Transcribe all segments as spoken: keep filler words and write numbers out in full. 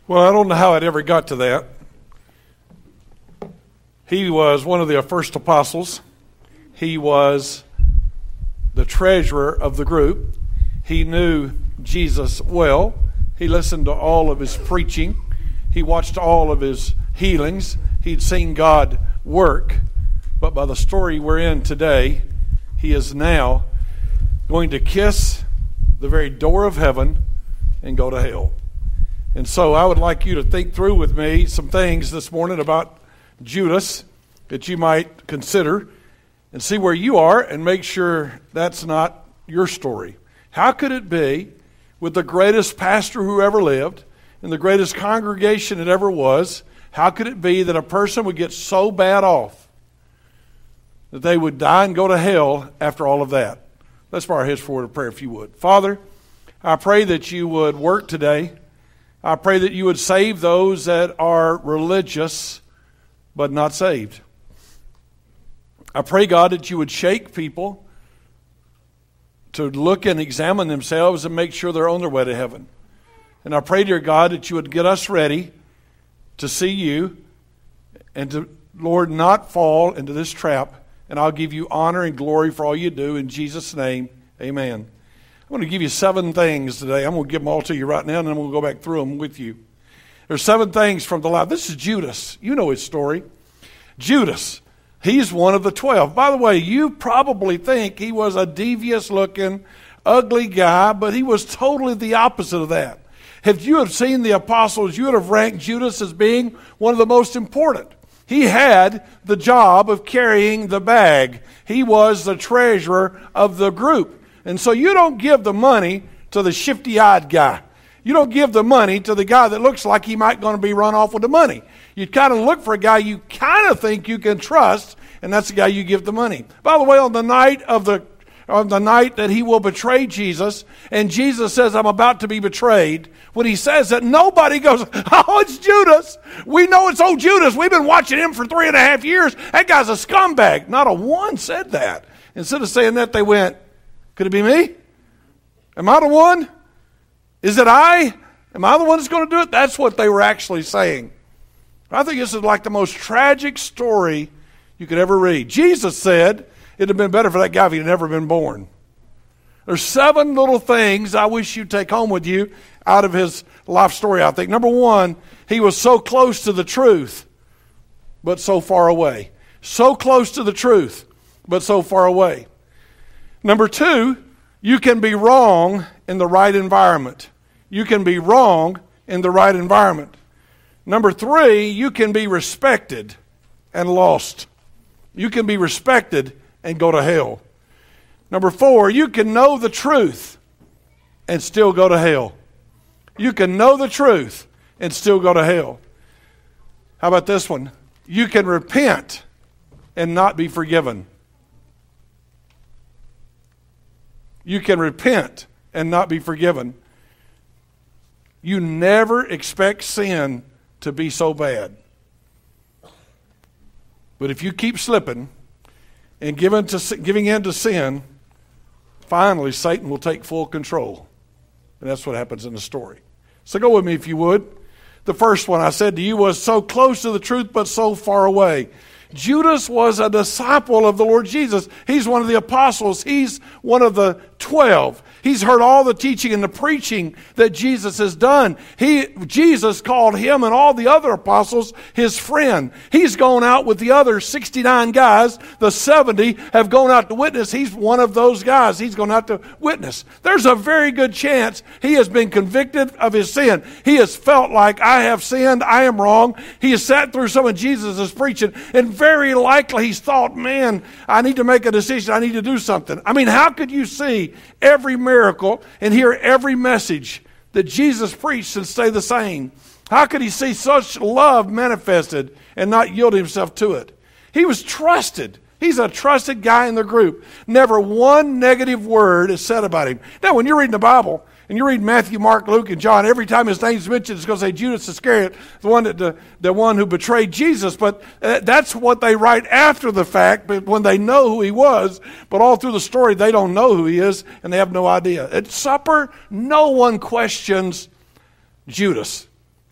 Well, I don't know how it ever got to that. He was one of the first apostles. He was the treasurer of the group. He knew Jesus well. He listened to all of his preaching. He watched all of his healings. He'd seen God work. But by the story we're in today, he is now going to kiss the very door of heaven and go to hell. And so I would like you to think through with me some things this morning about Judas that you might consider and see where you are and make sure that's not your story. How could it be with the greatest pastor who ever lived and the greatest congregation it ever was, how could it be that a person would get so bad off that they would die and go to hell after all of that? Let's bow our heads for a word of prayer if you would. Father, I pray that you would work today. I pray that you would save those that are religious but not saved. I pray, God, that you would shake people to look and examine themselves and make sure they're on their way to heaven. And I pray, dear God, that you would get us ready to see you and to, Lord, not fall into this trap. And I'll give you honor and glory for all you do. In Jesus' name, amen. I'm going to give you seven things today. I'm going to give them all to you right now, and then we'll go back through them with you. There's seven things from the life. This is Judas. You know his story. Judas. He's one of the twelve. By the way, you probably think he was a devious-looking, ugly guy, but he was totally the opposite of that. If you have seen the apostles, you would have ranked Judas as being one of the most important. He had the job of carrying the bag. He was the treasurer of the group. And so you don't give the money to the shifty-eyed guy. You don't give the money to the guy that looks like he might going to be run off with the money. You kind of look for a guy you kind of think you can trust, and that's the guy you give the money. By the way, on the night of the on the night that he will betray Jesus, and Jesus says, I'm about to be betrayed, when he says that, nobody goes, oh, it's Judas. We know it's old Judas. We've been watching him for three and a half years. That guy's a scumbag. Not a one said that. Instead of saying that, they went, could it be me? Am I the one? Is it I? Am I the one that's going to do it? That's what they were actually saying. I think this is like the most tragic story you could ever read. Jesus said it'd have been better for that guy if he'd never been born. There's seven little things I wish you'd take home with you out of his life story, I think. Number one, he was so close to the truth, but so far away. So close to the truth, but so far away. Number two, you can be wrong in the right environment. You can be wrong in the right environment. Number three, you can be respected and lost. You can be respected and go to hell. Number four, you can know the truth and still go to hell. You can know the truth and still go to hell. How about this one? You can repent and not be forgiven. You can repent and not be forgiven. You never expect sin to be so bad. But if you keep slipping and giving, to, giving in to sin, finally Satan will take full control. And that's what happens in the story. So go with me if you would. The first one I said to you was so close to the truth but so far away. Judas was a disciple of the Lord Jesus. He's one of the apostles. He's one of the twelve. He's heard all the teaching and the preaching that Jesus has done. He, Jesus called him and all the other apostles his friend. He's gone out with the other sixty-nine guys. The seventy have gone out to witness. He's one of those guys. He's gone out to witness. There's a very good chance he has been convicted of his sin. He has felt like, I have sinned, I am wrong. He has sat through some of Jesus' preaching, and very likely he's thought, man, I need to make a decision. I need to do something. I mean, how could you see every miracle and hear every message that Jesus preached and stay the same? How could he see such love manifested and not yield himself to it? He was trusted. He's a trusted guy in the group. Never one negative word is said about him. Now, when you're reading the Bible, and you read Matthew, Mark, Luke, and John, every time his name's mentioned, it's going to say Judas Iscariot, the one that the, the one who betrayed Jesus. But uh, that's what they write after the fact, but when they know who he was. But all through the story, they don't know who he is, and they have no idea. At supper, no one questions Judas.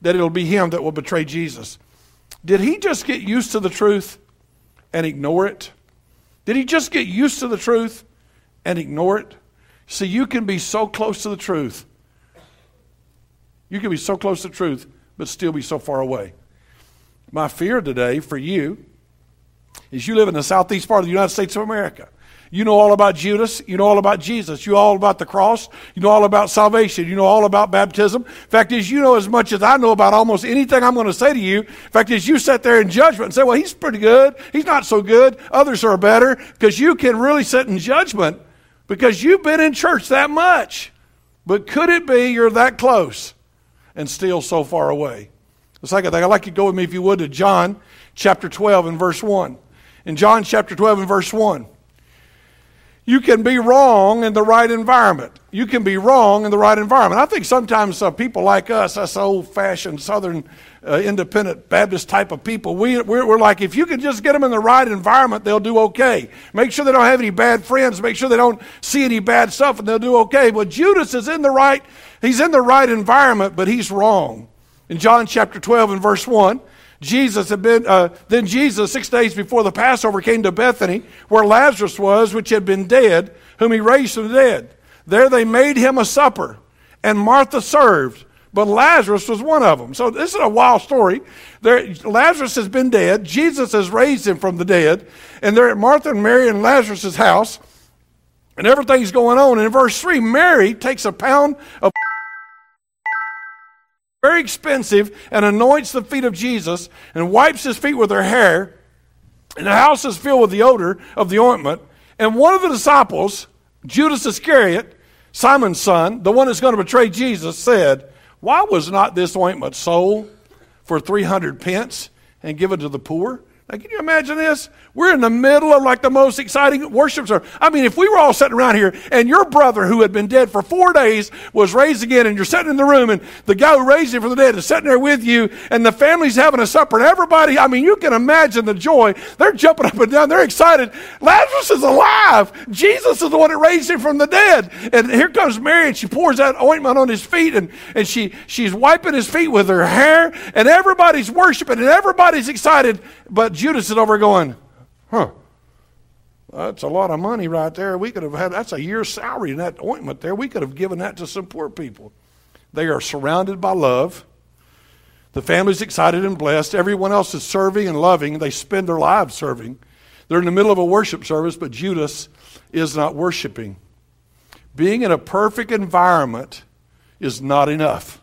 that it'll be him that will betray Jesus. Did he just get used to the truth and ignore it? Did he just get used to the truth and ignore it? See, you can be so close to the truth. You can be so close to the truth, but still be so far away. My fear today for you is you live in the southeast part of the United States of America. You know all about Judas. You know all about Jesus. You know all about the cross. You know all about salvation. You know all about baptism. Fact is, you know as much as I know about almost anything I'm going to say to you. Fact is, you sit there in judgment and say, well, he's pretty good. He's not so good. Others are better. Because you can really sit in judgment because you've been in church that much. But could it be you're that close and still so far away? The second thing, I'd like you to go with me, if you would, to John chapter twelve and verse one. In John chapter twelve and verse one. You can be wrong in the right environment. You can be wrong in the right environment. I think sometimes uh, people like us, us old-fashioned Southern uh, independent Baptist type of people, we, we're, we're like, if you can just get them in the right environment, they'll do okay. Make sure they don't have any bad friends. Make sure they don't see any bad stuff, and they'll do okay. But Judas is in the right, he's in the right environment, but he's wrong. In John chapter twelve and verse one, Jesus had been, uh, then Jesus, six days before the Passover, came to Bethany, where Lazarus was, which had been dead, whom he raised from the dead. There they made him a supper, and Martha served, but Lazarus was one of them. So this is a wild story. There, Lazarus has been dead. Jesus has raised him from the dead, and they're at Martha and Mary and Lazarus' house, and everything's going on. And in verse three, Mary takes a pound of very expensive, and anoints the feet of Jesus and wipes his feet with her hair, and the house is filled with the odor of the ointment. And one of the disciples, Judas Iscariot, Simon's son, the one that's going to betray Jesus, said, why was not this ointment sold for three hundred pence and given to the poor? Now, can you imagine this? We're in the middle of like the most exciting worship service. I mean, if we were all sitting around here and your brother who had been dead for four days was raised again, and you're sitting in the room and the guy who raised him from the dead is sitting there with you, and the family's having a supper, and everybody, I mean, you can imagine the joy. They're jumping up and down. They're excited. Lazarus is alive. Jesus is the one that raised him from the dead. And here comes Mary, and she pours that ointment on his feet, and, and she, she's wiping his feet with her hair, and everybody's worshiping, and everybody's excited. But Judas is over going, huh, that's a lot of money right there. We could have had, that's a year's salary in that ointment there. We could have given that to some poor people. They are surrounded by love. The family's excited and blessed. Everyone else is serving and loving. They spend their lives serving. They're in the middle of a worship service, but Judas is not worshiping. Being in a perfect environment is not enough.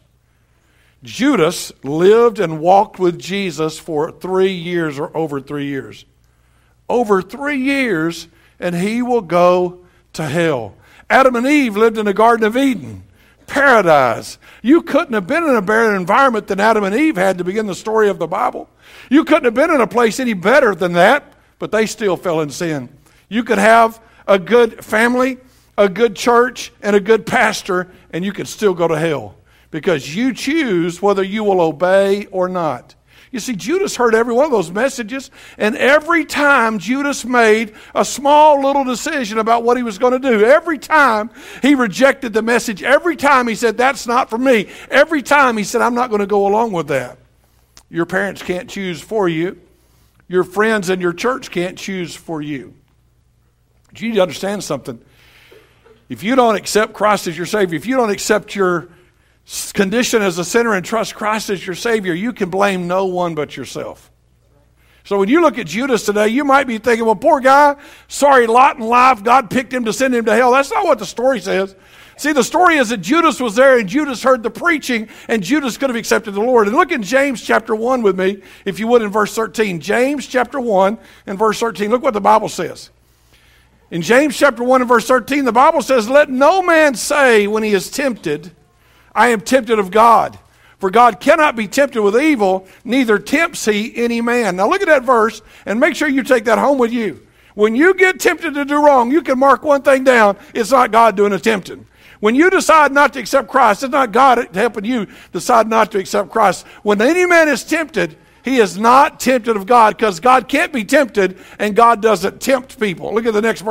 Judas lived and walked with Jesus for three years or over three years. Over three years, and he will go to hell. Adam and Eve lived in the Garden of Eden, paradise. You couldn't have been in a better environment than Adam and Eve had to begin the story of the Bible. You couldn't have been in a place any better than that, but they still fell in sin. You could have a good family, a good church, and a good pastor, and you could still go to hell. Because you choose whether you will obey or not. You see, Judas heard every one of those messages, and every time Judas made a small little decision about what he was going to do, every time he rejected the message, every time he said, that's not for me, every time he said, I'm not going to go along with that. Your parents can't choose for you. Your friends and your church can't choose for you. But you need to understand something. If you don't accept Christ as your Savior, if you don't accept your condition as a sinner and trust Christ as your Savior, you can blame no one but yourself. So when you look at Judas today, you might be thinking, well, poor guy, sorry lot in life, God picked him to send him to hell. That's not what the story says. See, the story is that Judas was there, and Judas heard the preaching, and Judas could have accepted the Lord. And look in James chapter one with me, if you would, in verse thirteen. James chapter one and verse thirteen. Look what the Bible says. In James chapter one and verse thirteen, the Bible says, let no man say when he is tempted, I am tempted of God. For God cannot be tempted with evil, neither tempts he any man. Now look at that verse and make sure you take that home with you. When you get tempted to do wrong, you can mark one thing down. It's not God doing the tempting. When you decide not to accept Christ, it's not God helping you decide not to accept Christ. When any man is tempted, he is not tempted of God, because God can't be tempted and God doesn't tempt people. Look at the next verse.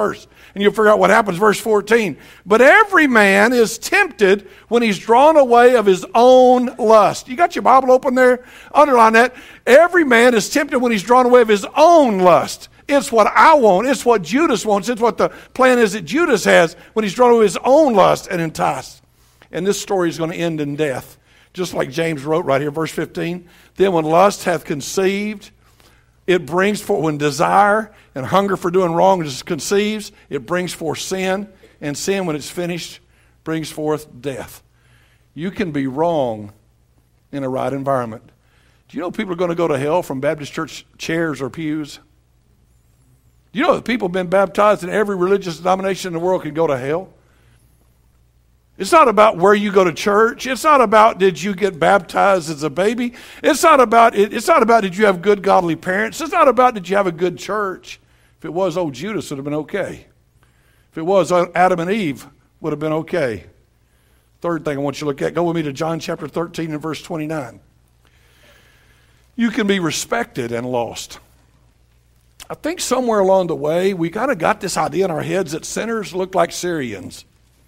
and you'll figure out what happens. Verse fourteen. But every man is tempted when he's drawn away of his own lust. You got your Bible open there? Underline that. Every man is tempted when he's drawn away of his own lust. It's what I want. It's what Judas wants. It's what the plan is that Judas has when he's drawn away his own lust and enticed. And this story is going to end in death. Just like James wrote right here, verse fifteen. Then when lust hath conceived, it brings forth, when desire and hunger for doing wrong conceives, it brings forth sin. And sin, when it's finished, brings forth death. You can be wrong in a right environment. Do you know people are going to go to hell from Baptist church chairs or pews? Do you know that people have been baptized in every religious denomination in the world can go to hell? It's not about where you go to church. It's not about did you get baptized as a baby. It's not about it's not about did you have good godly parents. It's not about did you have a good church. If it was, old Judas would have been okay. If it was, Adam and Eve would have been okay. Third thing I want you to look at, go with me to John chapter thirteen and verse twenty-nine. You can be respected and lost. I think somewhere along the way, we kind of got this idea in our heads that sinners look like Syrians.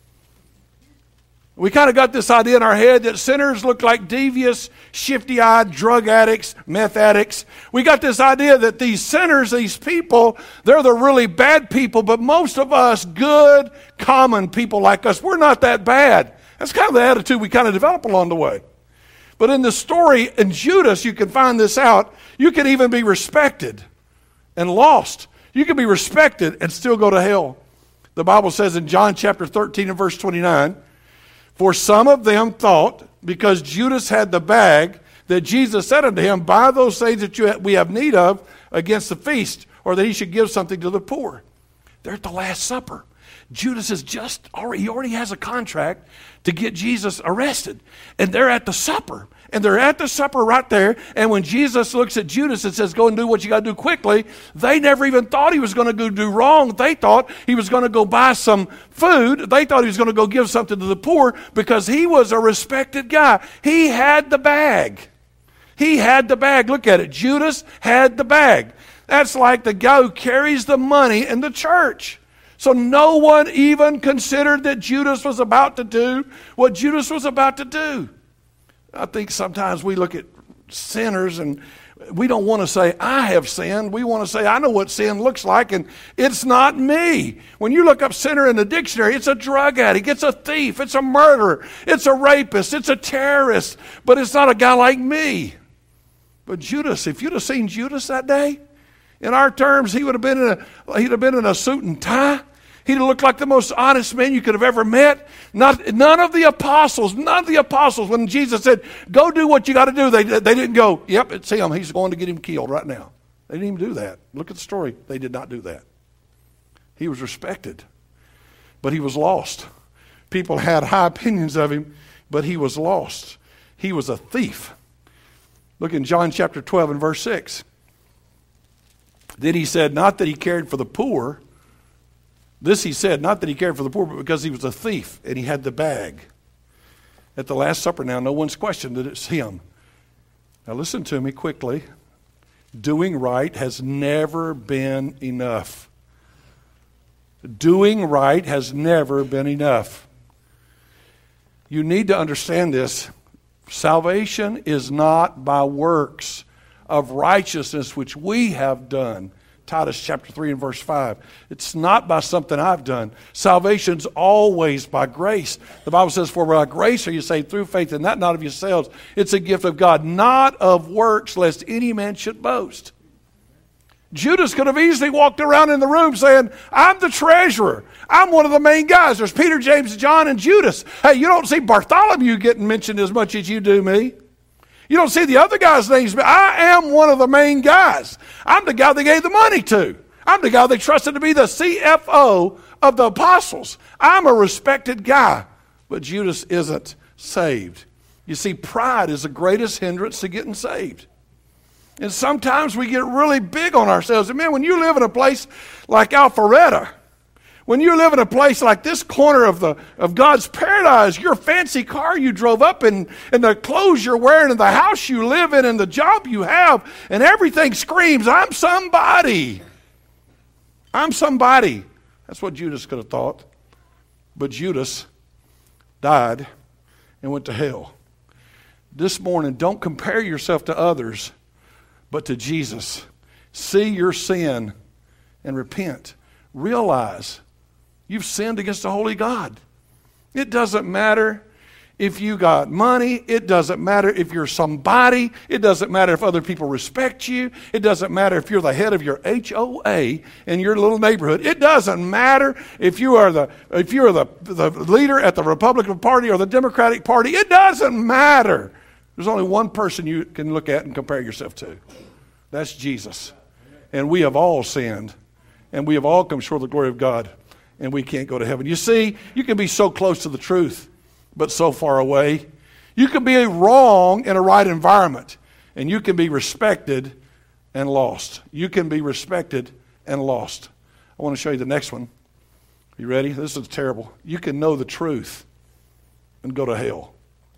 We kind of got this idea in our head that sinners look like devious, shifty-eyed drug addicts, meth addicts. We got this idea that these sinners, these people, they're the really bad people, but most of us, good, common people like us, we're not that bad. That's kind of the attitude we kind of develop along the way. But in the story in Judas, you can find this out. You can even be respected and lost. You can be respected and still go to hell. The Bible says in John chapter thirteen and verse twenty-nine, for some of them thought, because Judas had the bag, that Jesus said unto him, buy those things that you ha- we have need of against the feast, or that he should give something to the poor. They're at the Last Supper. Judas is just already, he already has a contract to get Jesus arrested. And they're at the supper. And they're at the supper right there. And when Jesus looks at Judas and says, go and do what you got to do quickly, they never even thought he was going to go do wrong. They thought he was going to go buy some food. They thought he was going to go give something to the poor because he was a respected guy. He had the bag. He had the bag. Look at it. Judas had the bag. That's like the guy who carries the money in the church. So no one even considered that Judas was about to do what Judas was about to do. I think sometimes we look at sinners and we don't want to say, I have sinned. We want to say, I know what sin looks like, and it's not me. When you look up sinner in the dictionary, it's a drug addict, it's a thief, it's a murderer, it's a rapist, it's a terrorist, but it's not a guy like me. But Judas, if you'd have seen Judas that day, in our terms, he would have been in a, he'd have been in a suit and tie. He'd have looked like the most honest man you could have ever met. Not, none of the apostles, none of the apostles, when Jesus said, go do what you got to do, they, they didn't go, yep, it's him. He's going to get him killed right now. They didn't even do that. Look at the story. They did not do that. He was respected, but he was lost. People had high opinions of him, but he was lost. He was a thief. Look in John chapter twelve and verse six. Then he said, not that he cared for the poor. This he said, not that he cared for the poor, but because he was a thief and he had the bag. At the Last Supper now, no one's questioned that it's him. Now listen to me quickly. Doing right has never been enough. Doing right has never been enough. You need to understand this. Salvation is not by works of righteousness which we have done. Titus chapter three and verse five. It's not by something I've done. Salvation's always by grace. The Bible says, for by grace are you saved through faith, and that not of yourselves. It's a gift of God, not of works, lest any man should boast. Judas could have easily walked around in the room saying, I'm the treasurer. I'm one of the main guys. There's Peter, James, John, and Judas. Hey, you don't see Bartholomew getting mentioned as much as you do me. You don't see the other guys' names, but I am one of the main guys. I'm the guy they gave the money to. I'm the guy they trusted to be the C F O of the apostles. I'm a respected guy, but Judas isn't saved. You see, pride is the greatest hindrance to getting saved. And sometimes we get really big on ourselves. And man, when you live in a place like Alpharetta, when you live in a place like this corner of the of God's paradise, your fancy car you drove up in, and the clothes you're wearing, and the house you live in, and the job you have, and everything screams, I'm somebody. I'm somebody. That's what Judas could have thought. But Judas died and went to hell. This morning, don't compare yourself to others, but to Jesus. See your sin and repent. Realize you've sinned against the holy God. It doesn't matter if you got money. It doesn't matter if you're somebody. It doesn't matter if other people respect you. It doesn't matter if you're the head of your H O A in your little neighborhood. It doesn't matter if you are the if you are the, the leader at the Republican Party or the Democratic Party. It doesn't matter. There's only one person you can look at and compare yourself to. That's Jesus. And we have all sinned. And we have all come short of the glory of God. And we can't go to heaven. You see, you can be so close to the truth, but so far away. You can be wrong in a right environment, and you can be respected and lost. You can be respected and lost. I want to show you the next one. You ready? This is terrible. You can know the truth and go to hell.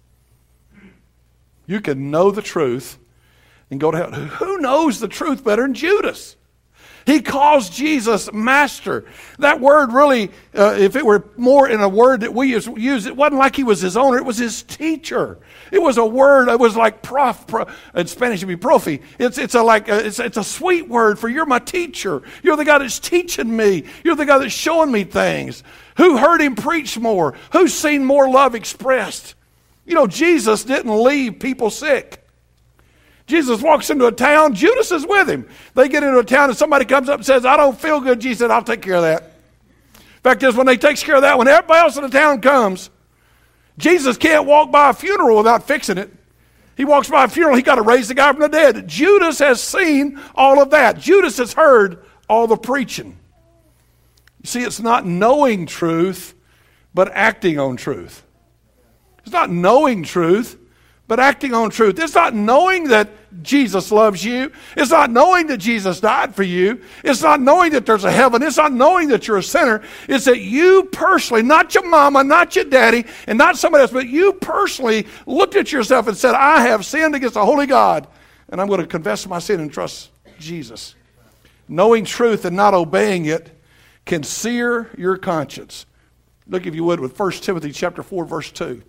You can know the truth and go to hell. Who knows the truth better than Judas? He calls Jesus master. That word really, uh, if it were more in a word that we use, use, it wasn't like he was his owner. It was his teacher. It was a word. It was like prof. prof in Spanish, it'd be profi. It's it's a like a, it's it's a sweet word for you're my teacher. You're the guy that's teaching me. You're the guy that's showing me things. Who heard him preach more? Who's seen more love expressed? You know, Jesus didn't leave people sick. Jesus walks into a town, Judas is with him. They get into a town and somebody comes up and says, I don't feel good. Jesus said, I'll take care of that. Fact is, when they take care of that, when everybody else in the town comes, Jesus can't walk by a funeral without fixing it. He walks by a funeral, he got to raise the guy from the dead. Judas has seen all of that. Judas has heard all the preaching. You see, it's not knowing truth, but acting on truth. It's not knowing truth, but acting on truth. It's not knowing that Jesus loves you. It's not knowing that Jesus died for you. It's not knowing that there's a heaven. It's not knowing that you're a sinner. It's that you personally, not your mama, not your daddy, and not somebody else, but you personally looked at yourself and said, I have sinned against the holy God, and I'm going to confess my sin and trust Jesus. Knowing truth and not obeying it can sear your conscience. Look, if you would, with First Timothy chapter four, verse two.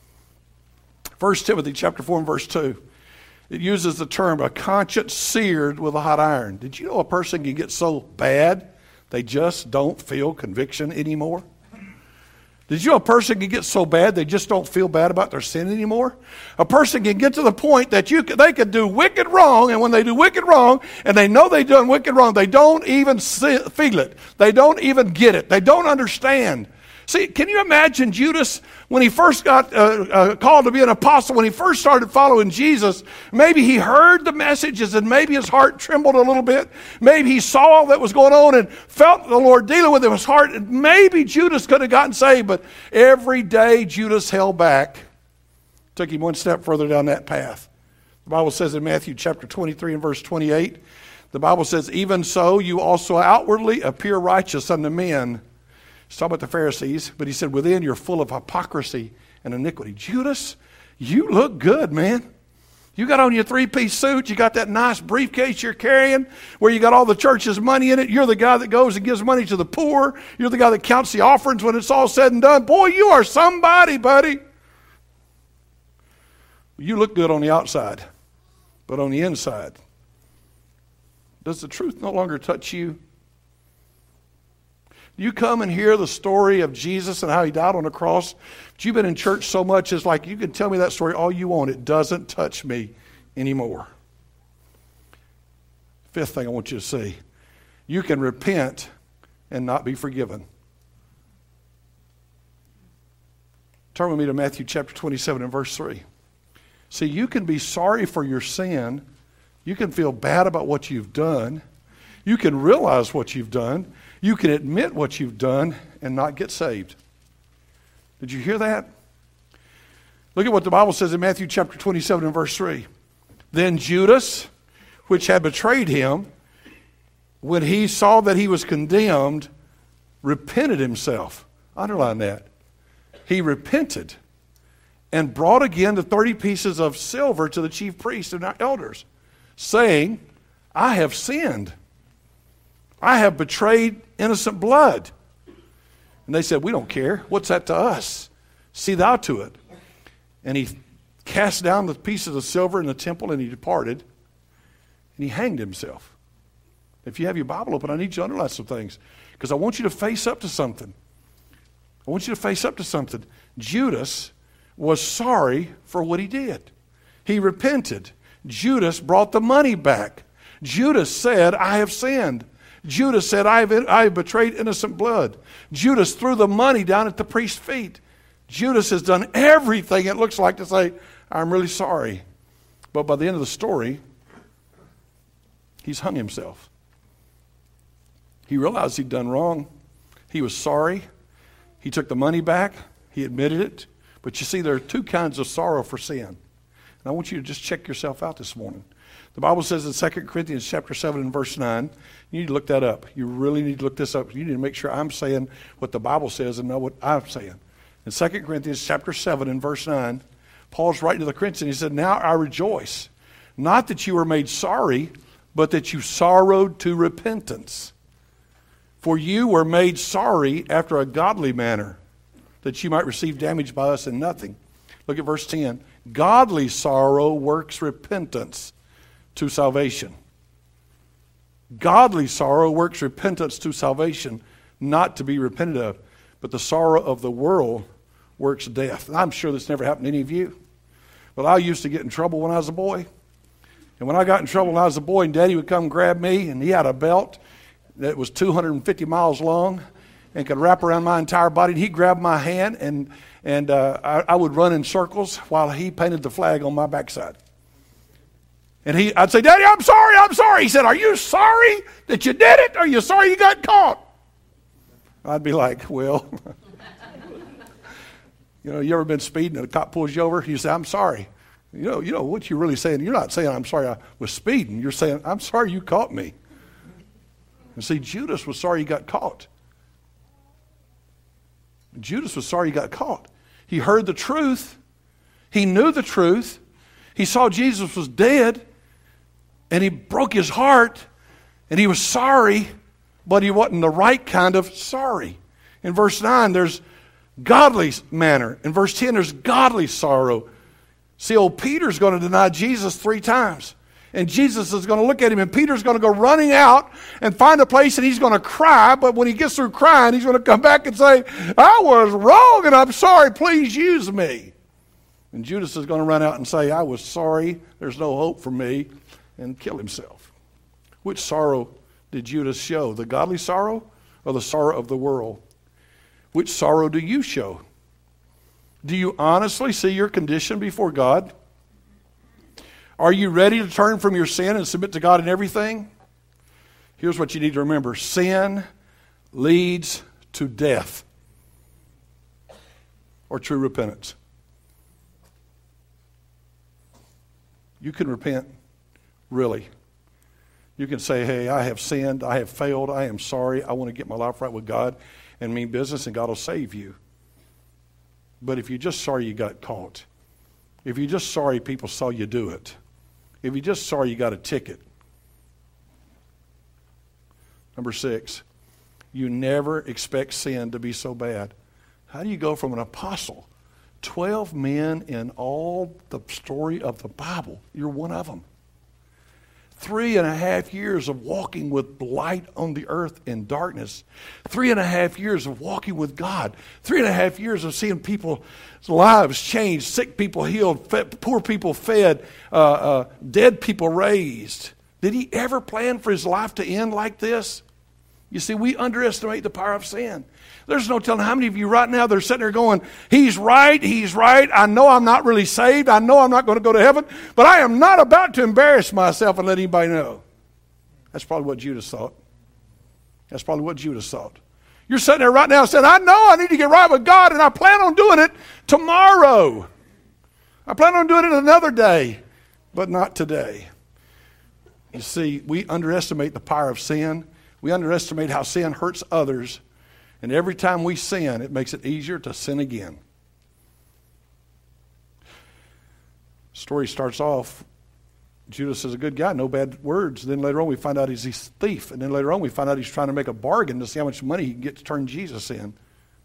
First Timothy chapter four and verse two. It uses the term a conscience seared with a hot iron. Did you know a person can get so bad they just don't feel conviction anymore? Did you know a person can get so bad they just don't feel bad about their sin anymore? A person can get to the point that you could, they could do wicked wrong, and when they do wicked wrong and they know they've done wicked wrong, they don't even see, feel it. They don't even get it. They don't understand. See, can you imagine Judas when he first got uh, uh, called to be an apostle, when he first started following Jesus? Maybe he heard the messages and maybe his heart trembled a little bit. Maybe he saw all that was going on and felt the Lord dealing with his heart. And maybe Judas could have gotten saved, but every day Judas held back, took him one step further down that path. The Bible says in Matthew chapter twenty-three and verse twenty-eight, the Bible says, even so you also outwardly appear righteous unto men. He's talking about the Pharisees, but he said, within you're full of hypocrisy and iniquity. Judas, you look good, man. You got on your three-piece suit. You got that nice briefcase you're carrying where you got all the church's money in it. You're the guy that goes and gives money to the poor. You're the guy that counts the offerings when it's all said and done. Boy, you are somebody, buddy. You look good on the outside, but on the inside, does the truth no longer touch you? You come and hear the story of Jesus and how he died on the cross, but you've been in church so much, it's like you can tell me that story all you want. It doesn't touch me anymore. Fifth thing I want you to see, you can repent and not be forgiven. Turn with me to Matthew chapter twenty-seven and verse three. See, you can be sorry for your sin. You can feel bad about what you've done. You can realize what you've done. You can admit what you've done and not get saved. Did you hear that? Look at what the Bible says in Matthew chapter twenty-seven and verse three. Then Judas, which had betrayed him, when he saw that he was condemned, repented himself. Underline that. He repented and brought again the thirty pieces of silver to the chief priests and our elders, saying, I have sinned. I have betrayed innocent blood. And they said, we don't care. What's that to us? See thou to it. And he cast down the pieces of silver in the temple, and he departed, and he hanged himself. If you have your Bible open, I need you to underline some things, because I want you to face up to something. I want you to face up to something. Judas was sorry for what he did. He repented. Judas brought the money back. Judas said, I have sinned. Judas said, I have, I have betrayed innocent blood. Judas threw the money down at the priest's feet. Judas has done everything it looks like to say, I'm really sorry. But by the end of the story, he's hung himself. He realized he'd done wrong. He was sorry. He took the money back. He admitted it. But you see, there are two kinds of sorrow for sin. And I want you to just check yourself out this morning. The Bible says in Second Corinthians chapter seven and verse nine, you need to look that up. You really need to look this up. You need to make sure I'm saying what the Bible says and know what I'm saying. In Second Corinthians chapter seven and verse nine, Paul's writing to the Corinthians. He said, now I rejoice, not that you were made sorry, but that you sorrowed to repentance. For you were made sorry after a godly manner, that you might receive damage by us in nothing. Look at verse ten. Godly sorrow works repentance to salvation. Godly sorrow works repentance to salvation, not to be repented of. But the sorrow of the world works death. And I'm sure this never happened to any of you. But I used to get in trouble when I was a boy. And when I got in trouble when I was a boy, and Daddy would come grab me, and he had a belt that was two hundred fifty miles long and could wrap around my entire body. And he'd grab my hand, and, and uh, I, I would run in circles while he painted the flag on my backside. And he, I'd say, Daddy, I'm sorry, I'm sorry. He said, are you sorry that you did it, or are you sorry you got caught? I'd be like, well, you know, you ever been speeding and a cop pulls you over? You say, I'm sorry. You know, you know what you're really saying? You're not saying, I'm sorry I was speeding. You're saying, I'm sorry you caught me. And see, Judas was sorry he got caught. Judas was sorry he got caught. He heard the truth. He knew the truth. He saw Jesus was dead, and he broke his heart, and he was sorry, but he wasn't the right kind of sorry. In verse nine, there's godly manner. In verse ten, there's godly sorrow. See, old Peter's going to deny Jesus three times. And Jesus is going to look at him, and Peter's going to go running out and find a place, and he's going to cry. But when he gets through crying, he's going to come back and say, I was wrong, and I'm sorry. Please use me. And Judas is going to run out and say, I was sorry. There's no hope for me, and kill himself. Which sorrow did Judas show? The godly sorrow or the sorrow of the world? Which sorrow do you show? Do you honestly see your condition before God? Are you ready to turn from your sin and submit to God in everything? Here's what you need to remember. Sin leads to death or true repentance. You can repent, really. You can say, hey, I have sinned, I have failed, I am sorry, I want to get my life right with God and mean business, and God will save you. But if you're just sorry you got caught, if you're just sorry people saw you do it, if you're just sorry you got a ticket. Number six, you never expect sin to be so bad. How do you go from an apostle, twelve men in all the story of the Bible, you're one of them. Three and a half years of walking with light on the earth in darkness. Three and a half years of walking with God. Three and a half years of seeing people's lives changed, sick people healed, fed, poor people fed, uh, uh, dead people raised. Did he ever plan for his life to end like this? You see, we underestimate the power of sin. There's no telling how many of you right now that are sitting there going, he's right, he's right. I know I'm not really saved. I know I'm not going to go to heaven, but I am not about to embarrass myself and let anybody know. That's probably what Judas thought. That's probably what Judas thought. You're sitting there right now saying, I know I need to get right with God, and I plan on doing it tomorrow. I plan on doing it another day, but not today. You see, we underestimate the power of sin. We underestimate how sin hurts others. And every time we sin, it makes it easier to sin again. The story starts off, Judas is a good guy, no bad words. Then later on we find out he's a thief. And then later on we find out he's trying to make a bargain to see how much money he can get to turn Jesus in.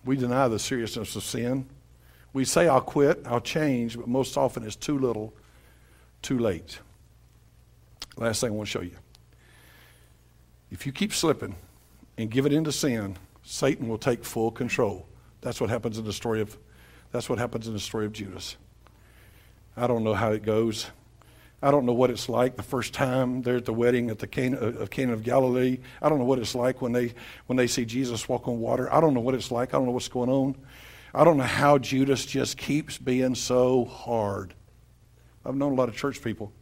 We deny the seriousness of sin. We say, I'll quit, I'll change, but most often it's too little, too late. Last thing I want to show you. If you keep slipping and give it into sin, Satan will take full control. That's what happens in the story of that's what happens in the story of Judas. I don't know how it goes. I don't know what it's like the first time they're at the wedding at the Cana of Cana of Galilee. I don't know what it's like when they when they see Jesus walk on water. I don't know what it's like. I don't know what's going on. I don't know how Judas just keeps being so hard. I've known a lot of church people.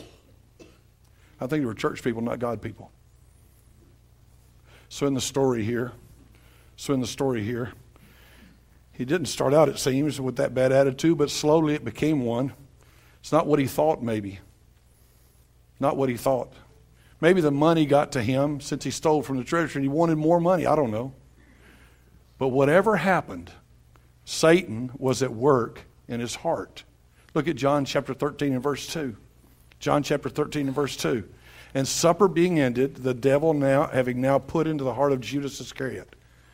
I think they were church people, not God people. So in the story here, so in the story here, he didn't start out, it seems, with that bad attitude, but slowly it became one. It's not what he thought, maybe. Not what he thought. Maybe the money got to him since he stole from the treasury and he wanted more money. I don't know. But whatever happened, Satan was at work in his heart. Look at John chapter thirteen and verse two. John chapter thirteen and verse two. And supper being ended, the devil now, having now put into the heart of Judas Iscariot.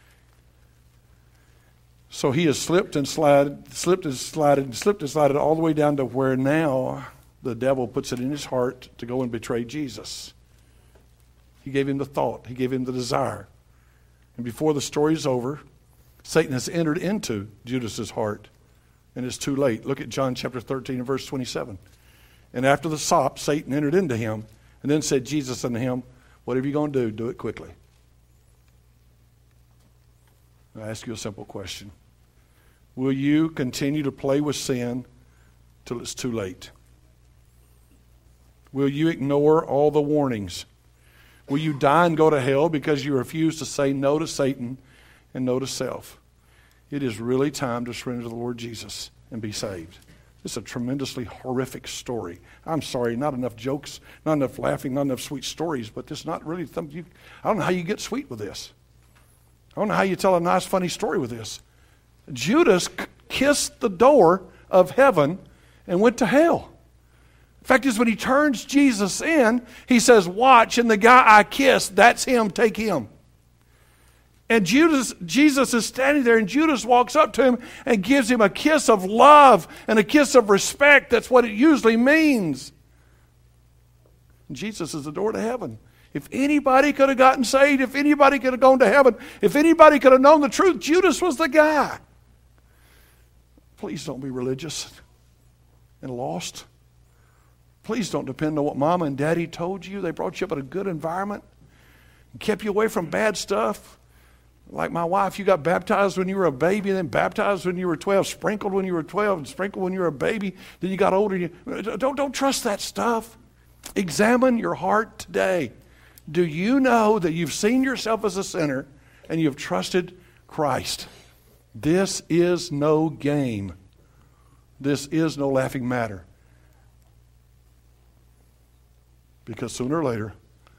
So he has slipped and slided, slipped and slided, and slipped and slided all the way down to where now the devil puts it in his heart to go and betray Jesus. He gave him the thought. He gave him the desire. And before the story is over, Satan has entered into Judas's heart, and it's too late. Look at John chapter thirteen and verse twenty-seven. And after the sop, Satan entered into him, and then said Jesus unto him, whatever you're going to do, do it quickly. I ask you a simple question. Will you continue to play with sin till it's too late? Will you ignore all the warnings? Will you die and go to hell because you refuse to say no to Satan and no to self? It is really time to surrender to the Lord Jesus and be saved. It's a tremendously horrific story. I'm sorry, not enough jokes, not enough laughing, not enough sweet stories, but it's not really something you, I don't know how you get sweet with this. I don't know how you tell a nice, funny story with this. Judas kissed the door of heaven and went to hell. The fact is, when he turns Jesus in, he says, watch, and the guy I kissed, that's him, take him. And Judas, Jesus is standing there, and Judas walks up to him and gives him a kiss of love and a kiss of respect. That's what it usually means. And Jesus is the door to heaven. If anybody could have gotten saved, if anybody could have gone to heaven, if anybody could have known the truth, Judas was the guy. Please don't be religious and lost. Please don't depend on what mama and daddy told you. They brought you up in a good environment and kept you away from bad stuff. Like my wife, you got baptized when you were a baby, then baptized when you were twelve, sprinkled when you were twelve, and sprinkled when you were a baby. Then you got older. You, don't, don't trust that stuff. Examine your heart today. Do you know that you've seen yourself as a sinner and you've trusted Christ? This is no game. This is no laughing matter. Because sooner or later,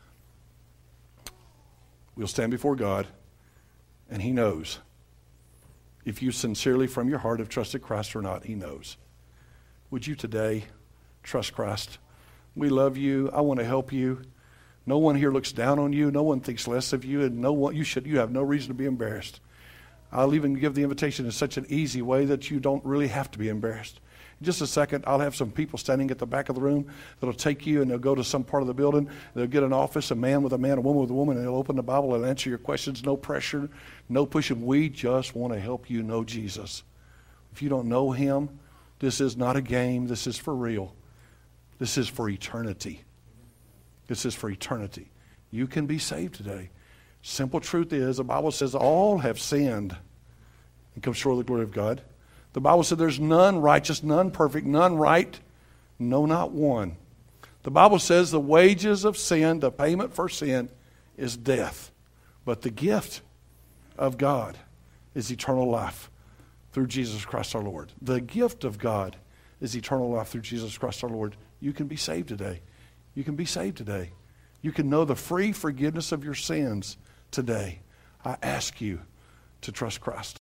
we'll stand before God, and He knows. If you sincerely from your heart have trusted Christ or not, He knows. Would you today trust Christ? We love you. I want to help you. No one here looks down on you. No one thinks less of you, and no one you should. You have no reason to be embarrassed. I'll even give the invitation in such an easy way that you don't really have to be embarrassed. In just a second, I'll have some people standing at the back of the room that'll take you, and they'll go to some part of the building. They'll get an office, a man with a man, a woman with a woman, and they'll open the Bible and answer your questions. No pressure, no pushing. We just want to help you know Jesus. If you don't know Him, this is not a game. This is for real. This is for eternity. This is for eternity. You can be saved today. Simple truth is, the Bible says all have sinned and come short of the glory of God. The Bible said there's none righteous, none perfect, none right, no, not one. The Bible says the wages of sin, the payment for sin, is death. But the gift of God is eternal life through Jesus Christ our Lord. The gift of God is eternal life through Jesus Christ our Lord. You can be saved today. You can be saved today. You can know the free forgiveness of your sins today. I ask you to trust Christ.